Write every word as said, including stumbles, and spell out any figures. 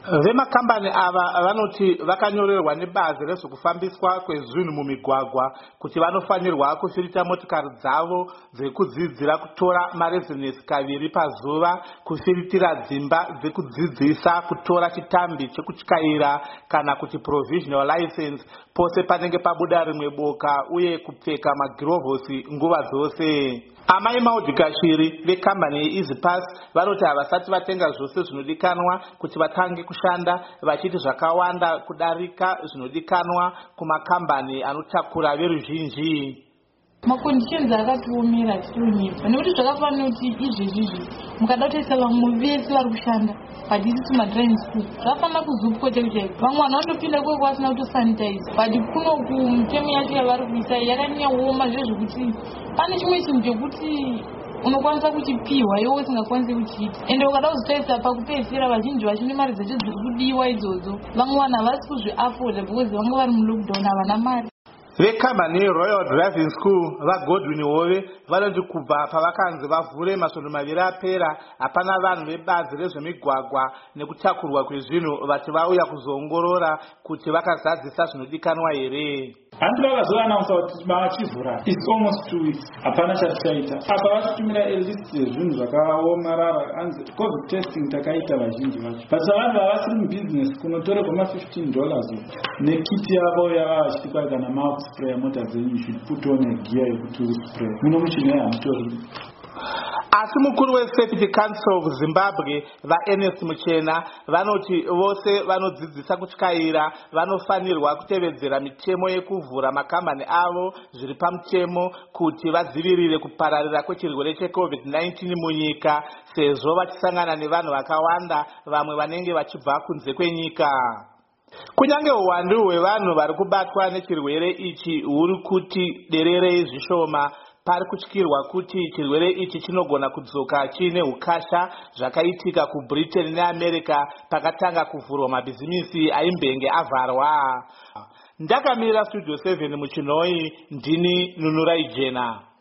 Vemakambani ava vanoti vakanyorerwa nebazi rezvekufambiswa kwezvinhu mumigwagwa kuti vanofanirwa kufirita motikari dzavo dzekudzidzira kutora marezinesi kaviri pazuva, kufiritira dzimba dzekudzidzisa kutora chitambi chekutyaira kana kuti provisional license pose panenge pabuda rimwe boka uye kupfeka magirovhosi nguva dzose. Amai Maudikashiri vekambani yeEasyPass vanoti havasati vatenga zvose zvinodikanwa kuti vatange kushanda, vachiti zvakawanda kudarika zvinodikanwa kumakambani anotakura veruzhinji. Maconditions akatiomera tichiunyika nekuti zvakafanira kuti izvezvizvi mukada kutoisa vamwe vese vari kushanda padisi madriving school zvakafanira kuzupkote kuchaiko vamwe vanhu vanotopinda kweko vasina kutosanitize but kunoku mitemo yacho yavari kuisa yakanyanyaoma zvezvekuti pane chimwe chinhu chekuti unokwanisa kuchipiwa iwe usingakwanisi kuchiita ende ukada kuzotaisa pakupedzisira vazhinji vachine mari dzacho dziri kudiwa idzodzo vamwe vanhu havasi kuzviafoda because vamwe vari mulockdown havana mari. Vekambani Royal Driving School vaGodwin Hove vanoti kubva pavakanzi vavhure masvondo maviri apera hapana vanhu vebazi rezvemigwagwa nekutakurwa kwezvinhu vati vauya kuzoongorora kuti vakazadzisa zvinodikanwa here. Handira vazoannounce kuti vachivhura it's almost two weeks hapana chatichaita apa vachitumira elist yezvinhu zvakaomarara anzi covid testing takaita vazhinji vacho but vanhu havasiri mubusiness kunotorerwa ma-fifteen dollars nekiti yavo yava vachitipa kana mouth spray yamota dzenyu you should put on a gear yekuti uspray muno muchini yahamutori. Asi mukuru weSafety Council of Zimbabwe vaErnest Muchena vanoti vose vanodzidzisa kutyaira vanofanirwa kutevedzera mitemo yekuvhura makambani avo zviri pamutemo kuti vadzivirire kupararira kwechirwere checovid nineteen munyika sezvo vachisangana nevanhu vakawanda vamwe vanenge vachibva kunze kwenyika. Kunyange uwandu hwevanhu vari kubatwa nechirwere ichi huri kuti dererei zvishoma, pari kutyirwa kuti chirwere ichi chinogona kudzoka chiine ukasha zvakaitika kuBritain neAmerica pakatanga kuvhurwa mabhizimisi aimbenge avharwa. Ndakamirira Studio seven muChinoi, ndini Nunurai Jena.